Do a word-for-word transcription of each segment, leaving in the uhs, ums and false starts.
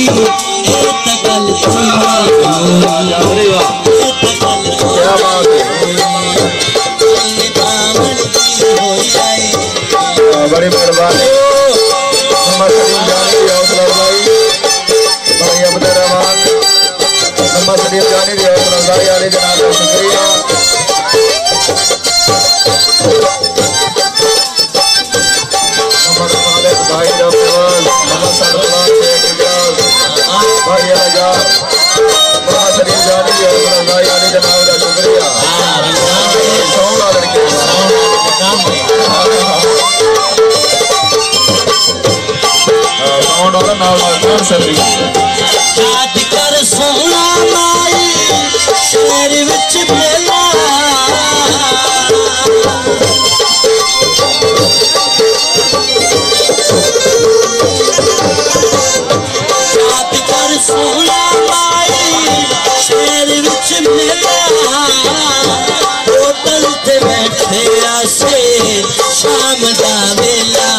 बड़ी मेहरबानी मोहम्मद सलीम जानी की हौसला अफजाई भाई अब्दुल रहमान मोहम्मद सलीम जानी की हौसला अफजाई आले जनाब का शुक्रिया। मोहम्मद खालिद भाई रफीवाल मोहम्मद सलमान शेख इलियास भाई अलाजार मोहम्मद सलीम जानी की हौसला अफजाई आले जनाब का शुक्रिया। सोना लड़के याद कर सोना माई शहर विच मेला याद कर सोना माई शहर विच मेला होटल ते बैठे आसे शाम दा वेला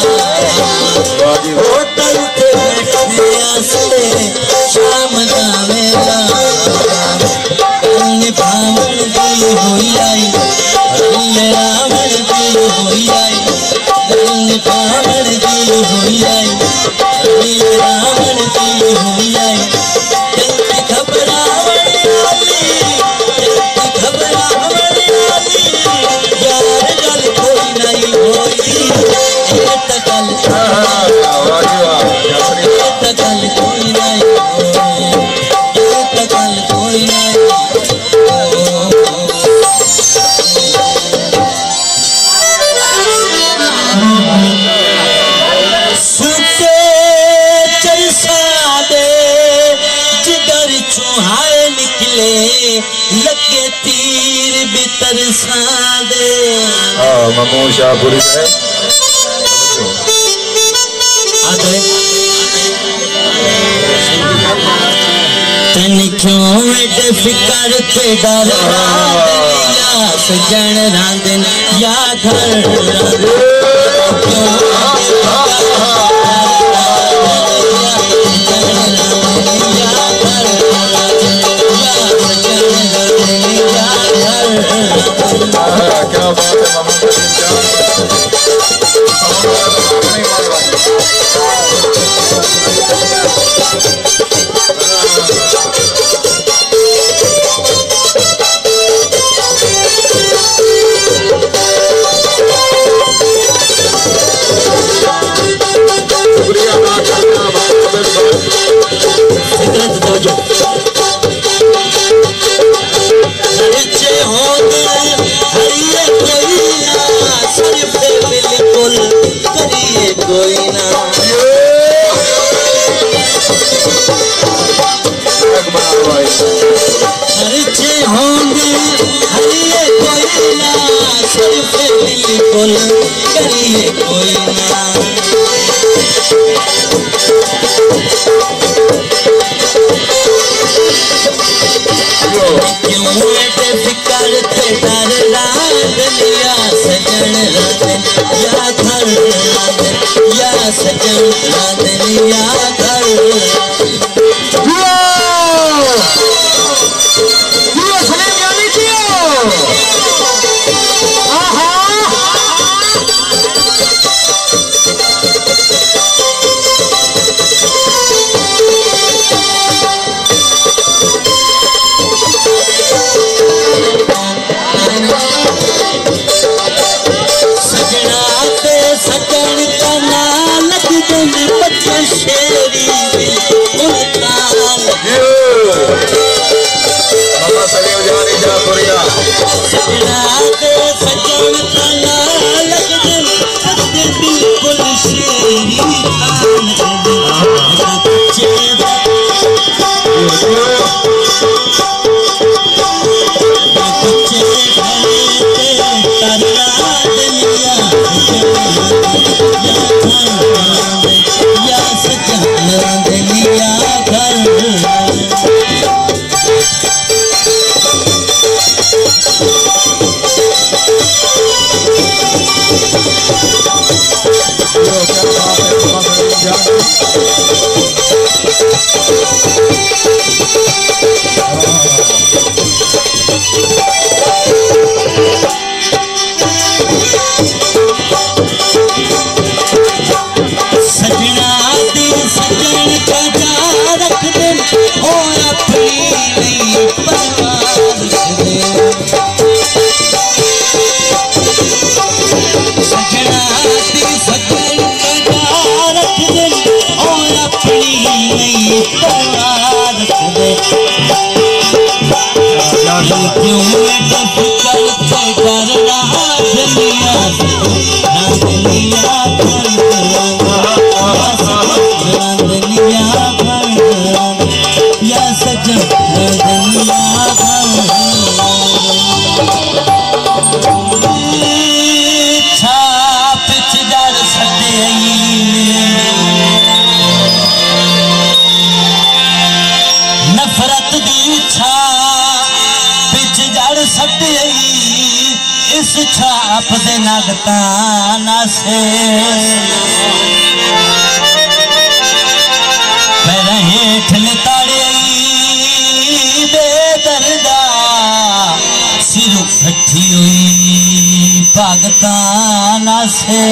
होटल ते बैठे आसे शाम दा वेला कन्ने भावण दी होई आई कन्ने रावण दी होई आई कन्ने भावण दी होई आई कन्ने रावण दी होई आई जल्दी घबरावण आली जल्दी घबरावण आली यार गल कोई नहीं होई ये त गल गल कोई नहीं ये त गल कोई नहीं सुते चरसा दे जिगर चुहाए निकले लगे तीर भी तरसा दे। ममू शाहपुरी है तन क्यों एडे फिकर ते डर या सजन रांदन या घर क्या बात है कोई ना खर्चे होंगे हरिए कोई ना सिर्फ बिल्कुल करिए कोई ना क्यों एडे फिकर थे डर रांदनिया सजन रांदन या घर रांदन या सजन रांदन या घर सजन का ना लग जन बच्चा शेरी करना दुनिया ना दुनिया दुनिया या सजन दुनिया छाप चिजड़ सदे नफरत दी छा पिछ जड़ सदे इस छाप दे नगता नासे पैर हेठ लताड़े बेदर्दा सिर फटी हुई भगता नासे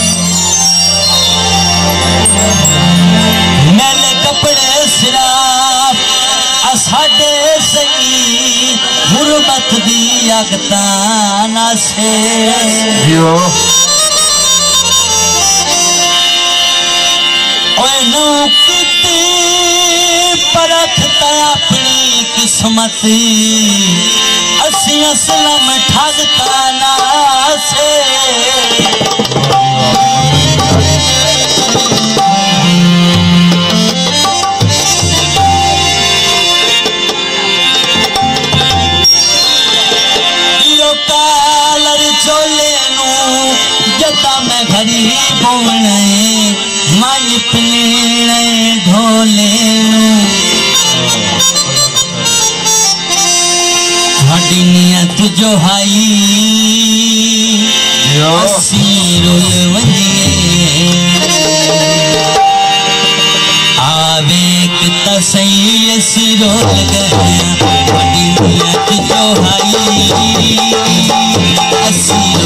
मैले कपड़े सिरा साडे सही गुरबत दी अगता नासे ओए नू किती परखता अपनी किस्मत असी असलम ठगता नासे मैं गरीब माई पीने ढोले थोड़ी नियत जो हाई असी रुल वजिए आवे किता सही असी रोल गए थोड़ी नियत जो हाई असी